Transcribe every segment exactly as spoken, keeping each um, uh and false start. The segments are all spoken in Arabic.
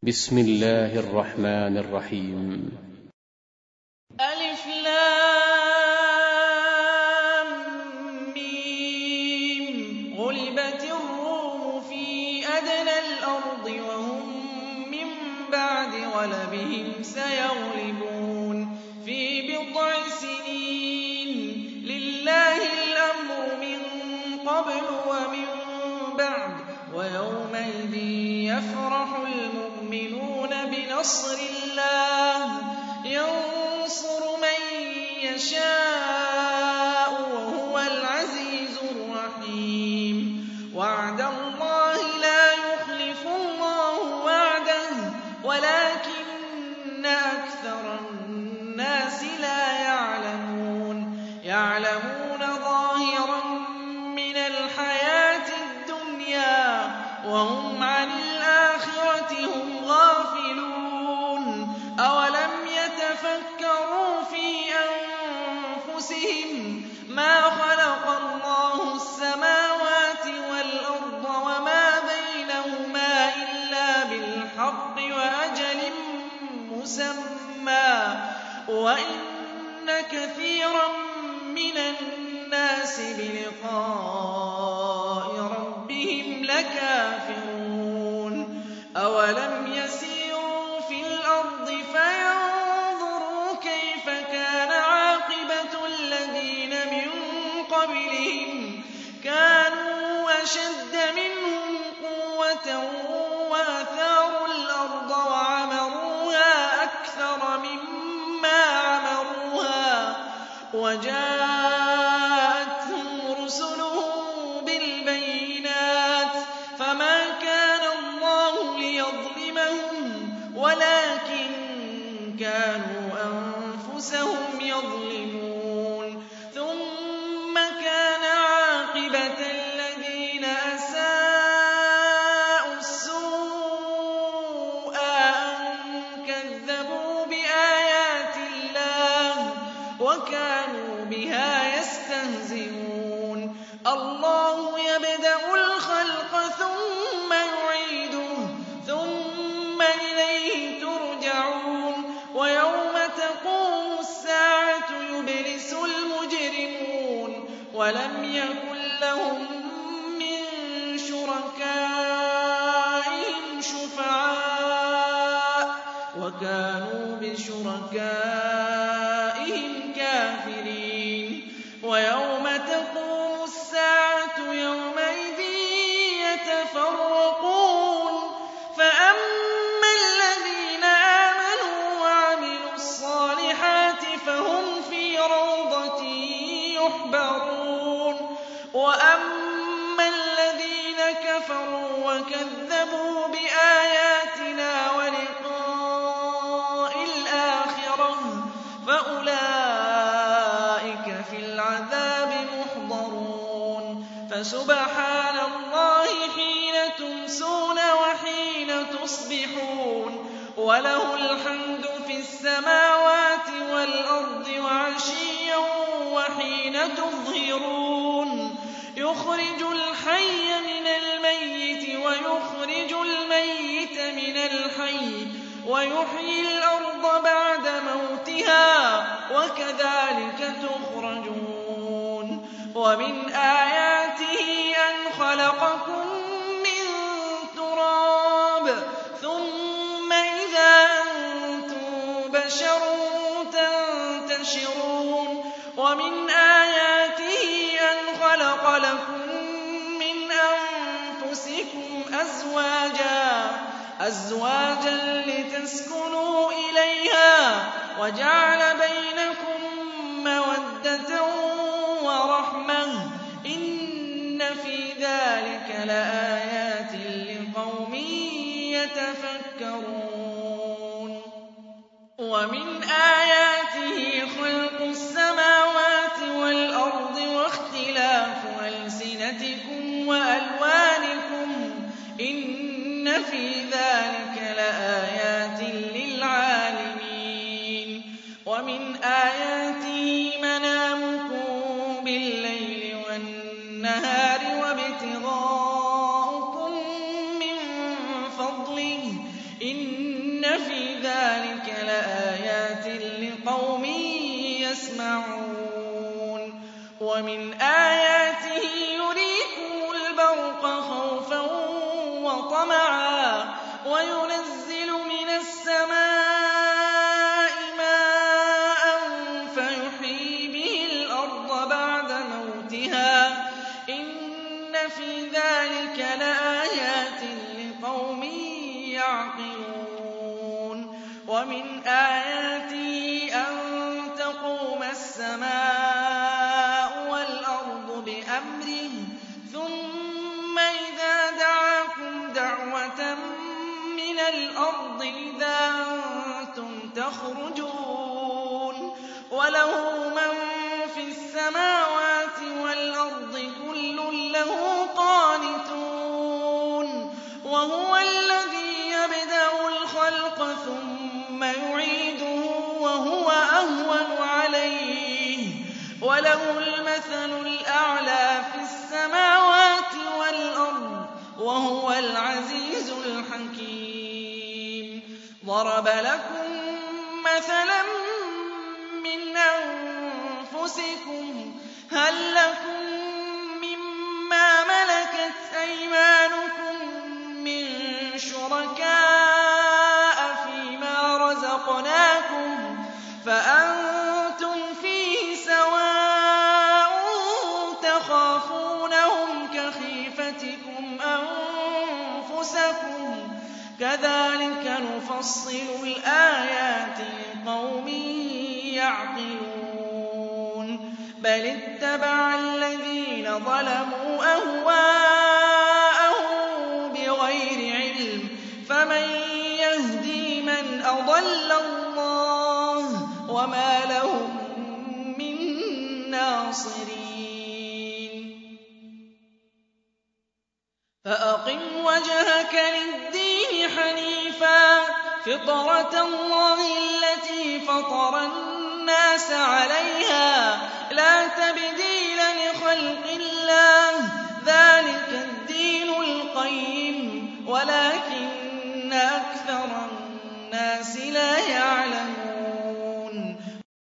بسم الله الرحمن الرحيم. ألف لام ميم. غلبت الروم في أدنى الأرض وهم من بعد غلبهم سيغلبون في بضع سنين. لله الأمر من قبل ومن بعد ويومئذ يفرح المؤمنون بنصر الله ينصر من يشاء وهو العزيز الرحيم. وعد الله لا يخلف الله وعده ولكن أكثر الناس لا يعلمون. يعلمون ظاهرا من الحياة الدنيا وهم عن الآخرة هم غافلون. أولم يتفكروا في أنفسهم ما خلق الله السماوات والأرض وما بينهما إلا بالحق وأجل مسمى وإن كثيرا من الناس بلقاء ربهم لكافرون. أولم يسيروا في الأرض فينظروا كيف كان عاقبة الذين من قبلهم كانوا أشد منهم قوة وآثاروا الأرض وعمروها أكثر مما عمروها وجاءتهم رسلهم بالبينات فما كان الله ليظلمهم ولكن كانوا أنفسهم يظلمون. ثم كان عاقبة الذين أساءوا السوء أن كذبوا بآيات الله وكانوا بها يستهزئون. الله يبدأ الخلق ثم يعيده ثم إليه ترجعون. ويوم تقوم الساعة يبلس المجرمون ولم يكن لهم من شركائهم شفعاء وكانوا بشركائهم كافرين. ويوم تقوم الساعة يومئذ يتفرقون فأما الذين آمنوا وعملوا الصالحات فهم في روضة يحبرون وأما الذين كفروا وكذبوا بآياتنا ولقاء الآخرة فأولئك في العذاب محضرون. فسبحان الله حين تمسون وحين تصبحون وله الحمد في السماوات والأرض وعشيا وحين تظهرون. يخرج الحي من الميت ويخرج الميت من الحي ويحيي الأرض بعد موتها وكذلك تخرجون. ومن آياته أن خلقكم من تراب ثم إذا أنتم بشر تنتشرون. ومن آياته أن خلق لكم من أنفسكم أزواجا أزواجا لتسكنوا إليها وجعل بينكم مودة ورحمة إن في ذلك لآيات لقوم يتفكرون. ومن آياته خلق السماوات والأرض واختلاف ألسنتكم وألوانكم إن في ذلك لآيات للعالمين. ومن آياته منامكم بالليل والنهار وابتغاؤكم من فضله إن فِي ذَٰلِكَ لَآيَاتٍ لِّقَوْمٍ يَسْمَعُونَ وَمِنْ آيَاتِهِ يُرِيكُمُ الْبَرْقَ خَوْفًا وَطَمَعًا وَيُنَزِّلُ مِنَ السَّمَاءِ مَاءً فَيُحْيِي بِهِ الْأَرْضَ بَعْدَ مَوْتِهَا ۚ إِنَّ فِي ذَٰلِكَ لَآيَاتٍ لِّقَوْمٍ يَعْقِلُونَ وَمِنْ آيَاتِهِ أَن تَقُومَ السَّمَاءُ وَالْأَرْضُ بِأَمْرِهِ ثُمَّ إِذَا دَعَاكُمْ دَعْوَةً مِّنَ الْأَرْضِ إِذَا أَنتُمْ تَخْرُجُونَ وَلَهُ مَن فِي السَّمَاوَاتِ وَالْأَرْضِ كُلٌّ لَّهُ قَانِتُونَ وَهُوَ الَّذِي يَبْدَأُ الْخَلْقَ ثُمَّ يُعِيدُهُ وَهُوَ أَهْوَنُ عَلَيْهِ وَلَهُ الْمَثَلُ الْأَعْلَىٰ فِي السَّمَاوَاتِ وَالْأَرْضِ وَهُوَ الْعَزِيزُ الْحَكِيمُ ضَرَبَ لَكُم مَّثَلًا مِّنْ أَنفُسِكُمْ هَل لَّكُم مِّمَّا مَلَكَتْ أَيْمَانُكُم مِّن شُرَكَاءَ فِيمَا رَزَقْنَاكُمْ فَأَنتُمْ فِيهِ سَوَاءٌ تَخَافُونَهُمْ كَخِيفَتِكُمْ أَنفُسَكُمْ ۚ كَذَٰلِكَ نُفَصِّلُ الْآيَاتِ لِقَوْمٍ يَعْقِلُونَ بَلِ اتَّبَعَ الَّذِينَ ظَلَمُوا أَهْوَاءَهُم بِغَيْرِ عِلْمٍ فَمَن يَهْدِي مَنْ أَضَلَّ اللَّهُ وَمَا لَهُم مِّن نَّاصِرِينَ فَأَقِمْ وَجْهَكَ لِلدِّينِ حَنِيفًا فِطْرَتَ اللَّهِ الَّتِي فَطَرَ النَّاسَ عَلَيْهَا لَا تَبْدِيلَ لِخَلْقِ اللَّهِ ۚ ذَٰلِكَ الدِّينُ الْقَيِّمُ وَلَٰكِنَّ أَكْثَرَ النَّاسِ لَا يَعْلَمُونَ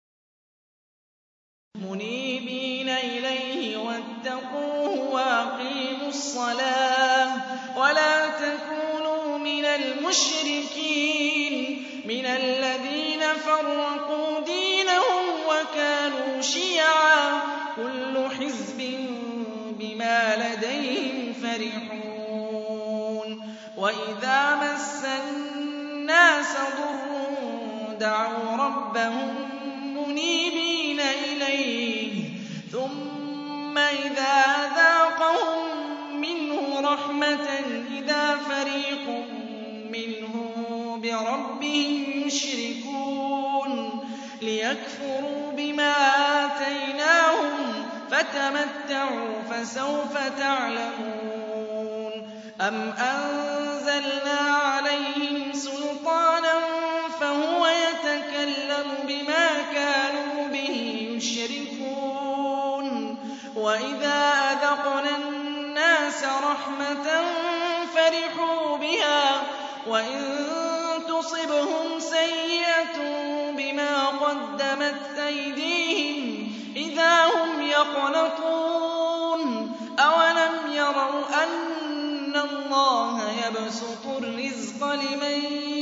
مُنِيبِينَ إِلَيْهِ وَاتَّقُوهُ وَأَقِيمُوا الصَّلَاةَ وَلَا تَكُونُوا مِنَ الْمُشْرِكِينَ مِنَ الَّذِينَ فَرَّقُوا دِينَهُمْ وَكَانُوا شِيَعًا ۖ كُلُّ حِزْبٍ بِمَا لَدَيْهِمْ فَرِحُونَ وَإِذَا مَسَّ النَّاسَ ضُرٌّ دَعَوْا رَبَّهُم مُّنِيبِينَ إِلَيْهِ ثُمَّ إِذَا أَذَاقَهُم مِّنْهُ رَحْمَةً إِذَا فَرِيقٌ مِّنْهُم بِرَبِّهِمْ يُشْرِكُونَ لِيَكْفُرُوا بِمَا آتَيْنَاهُمْ فَتَمَتَّعُوا فَسَوْفَ تَعْلَمُونَ أَمْ أَنزَلْنَا عَلَيْهِمْ سُلْطَانًا فَهُوَ يَتَكَلَّمُ بِمَا كَانُوا بِهِ يُشْرِكُونَ وَإِذَا أَذَقْنَا النَّاسَ رَحْمَةً فَرِحُوا بِهَا وَإِن تُصِبْهُمْ سَيِّئَةٌ بِمَا قَدَّمَتْ أَيْدِيهِمْ إِذَا هُمْ يَقْنَطُونَ أَوَلَمْ يَرَوْا أَنَّ اللَّهَ يَبْسُطُ الرِّزْقَ لِمَن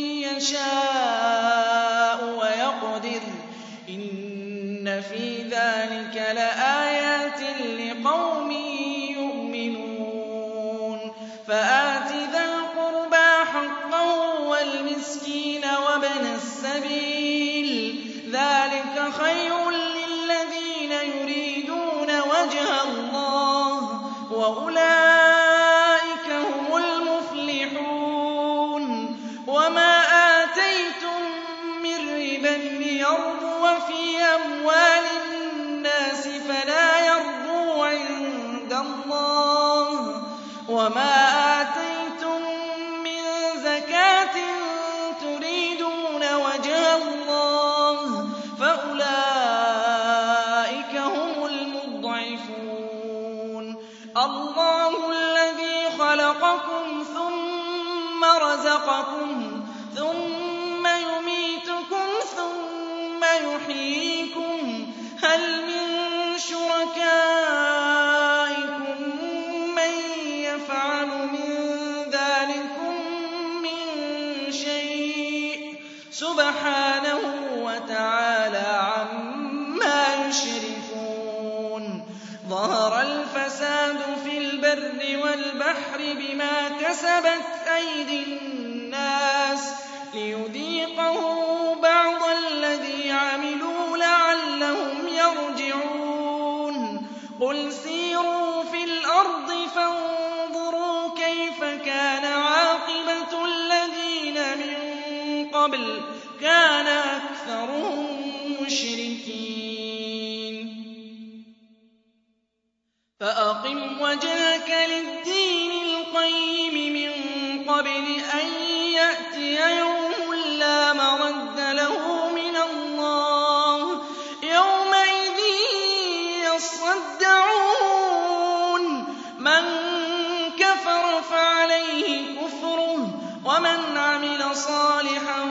يَشَاءُ وَيَقْدِرُ ۚ إِنَّ فِي ذَٰلِكَ لَآيَاتٍ لِّقَوْمٍ يُؤْمِنُونَ فَآتِ ذَا الْقُرْبَىٰ حَقَّهُ وَالْمِسْكِينَ وَابْنَ السَّبِيلِ ۚ ذَٰلِكَ خَيْرٌ لِّلَّذِينَ يُرِيدُونَ وَجْهَ اللَّهِ ۖ وَأُولَٰئِكَ هُمُ الْمُفْلِحُونَ وَمَا آتَيْتُم مِّن رِّبًا لِّيَرْبُوَ فِي أَمْوَالِ النَّاسِ فَلَا يَرْبُو عِندَ اللَّهِ ۖ وَمَا آتَيْتُم مِّن زَكَاةٍ تُرِيدُونَ وَجْهَ اللَّهِ فَأُولَٰئِكَ هُمُ الْمُضْعِفُونَ اللَّهُ الَّذِي خَلَقَكُمْ ثُمَّ رَزَقَكُمْ ثُمَّ يحييكم هل من شركائكم من يفعل من ذلكم من شيء سبحانه وتعالى عما يشركون ظهر الفساد في البر والبحر بما كسبت أيدي الناس ليذيقهم بعض الذي عملوا لعلهم يرجعون قل سيروا في الأرض فانظروا كيف كان عاقبة الذين من قبل كان أكثرهم مشركين فأقم وجهك للدين القيم من قبل أن يأتي يوم لا مرد له من الله يومئذ يصدعون من كفر فعليه كفره ومن عمل صالحا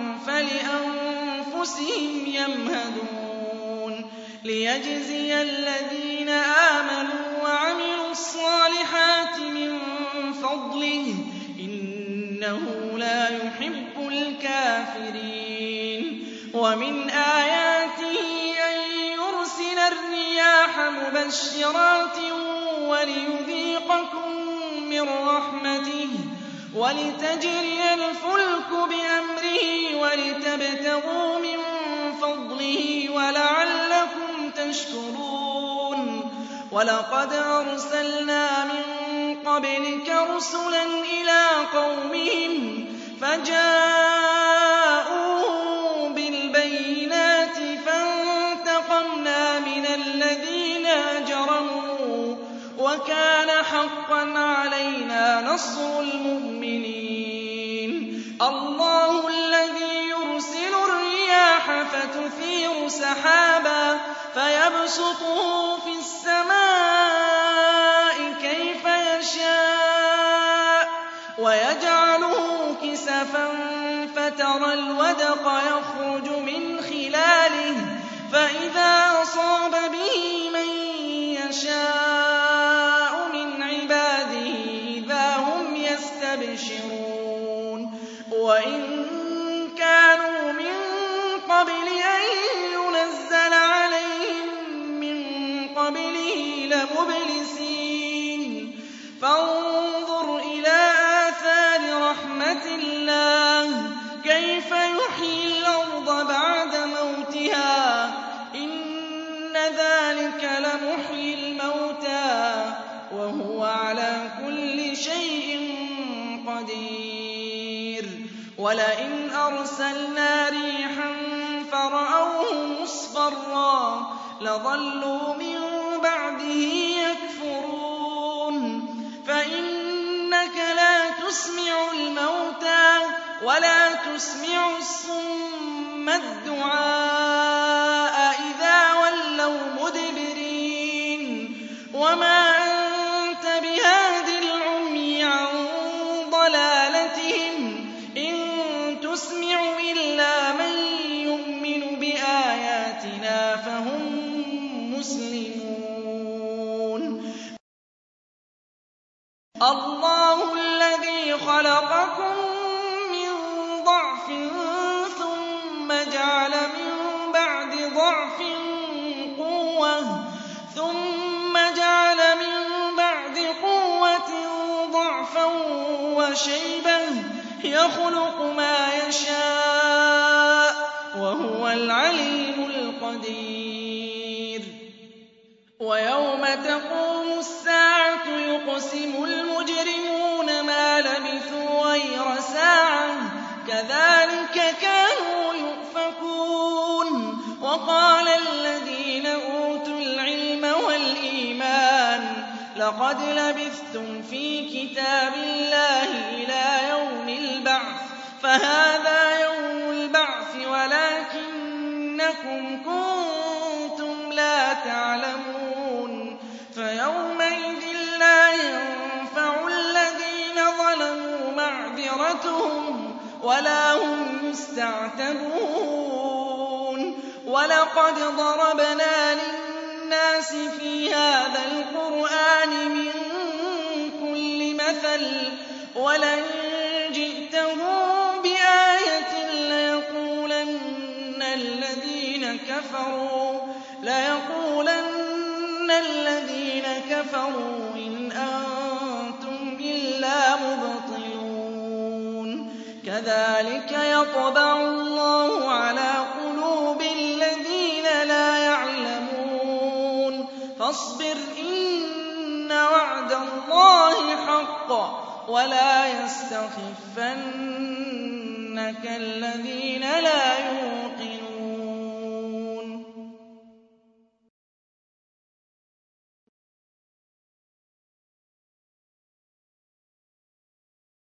فلأنفسهم يمهدون ليجزي الذين آمنوا وعملوا الصالحات من فضله إنه لا يحب الكافرين ومن آياته أن يرسل الرياح مبشرات وليذيقكم من رحمته ولتجري الفلك بأمره ولتبتغوا من فضله ولعلكم تشكرون ولقد أرسلنا من قبلك رسلا إلى قومهم فجاءوا بالبينات فانتقمنا من الذين أجرموا وكان حقا علينا نصر المؤمنين الله الذي يرسل الرياح فتثير سحابا فيبسطه في السماء كيف يشاء ويجعله كسفا فترى الودق يخرج من خلاله فإذا أصاب به من يشاء من عباده إذا هم يستبشرون وإن كانوا من قبل أن ينزل عليهم من قبله لمبلسين فانظر إلى آثار رحمة الله كيف يحيي الأرض بعد موتها إن ذلك لمحيي الموتى وهو على كل شيء قدير ولئن أرسلنا ريحا فرأوه مصفرا لظلوا من بعده يكفرون فإنك لا تسمع الموتى ولا تسمع الصم الدعاء إذا ولوا مدبرين وما أنت بهاد العمي عن ضلالتهم إن تسمع إلا من يؤمن بآياتنا فهم مسلمون الله الذي خلقكم من ضعف ثم جعل من بعد ضعف قوة ثم جعل من بعد قوة ضعفا وشيبة يخلق ما يشاء وهو العليم القدير ويوم تقوم الساعة يقسم المجرمون ما لبثوا غير ساعة كذلك كانوا يؤفكون وقال الذين أوتوا العلم والإيمان لقد لبثتم في كتاب الله إلى يوم البعث فهذا يوم البعث ولكنكم كنتم لا تعلمون فيومئذ لا ينفع الذين ظلموا معذرتهم ولا هم يستعتبون وَلَقَدْ ضَرَبْنَا لِلنَّاسِ فِي هَٰذَا الْقُرْآنِ مِن كُلِّ مَثَلٍ وَلَئِن جِئْتَهُم بِآيَةٍ لَّيَقُولَنَّ الَّذِينَ كَفَرُوا لَيَقُولَنَّ الَّذِينَ كَفَرُوا إِنْ أَنتُمْ إِلَّا مُبْطِلُونَ كَذَٰلِكَ يَطْبَعُ اللَّهُ عَلَىٰ قُلُوبِ الَّذِينَ لَا يَعْلَمُونَ فَاصْبِرْ إِنَّ وَعْدَ اللَّهِ حَقٌّ وَلَا يَسْتَخِفَّنَّكَ الَّذِينَ لَا يُوقِنُونَ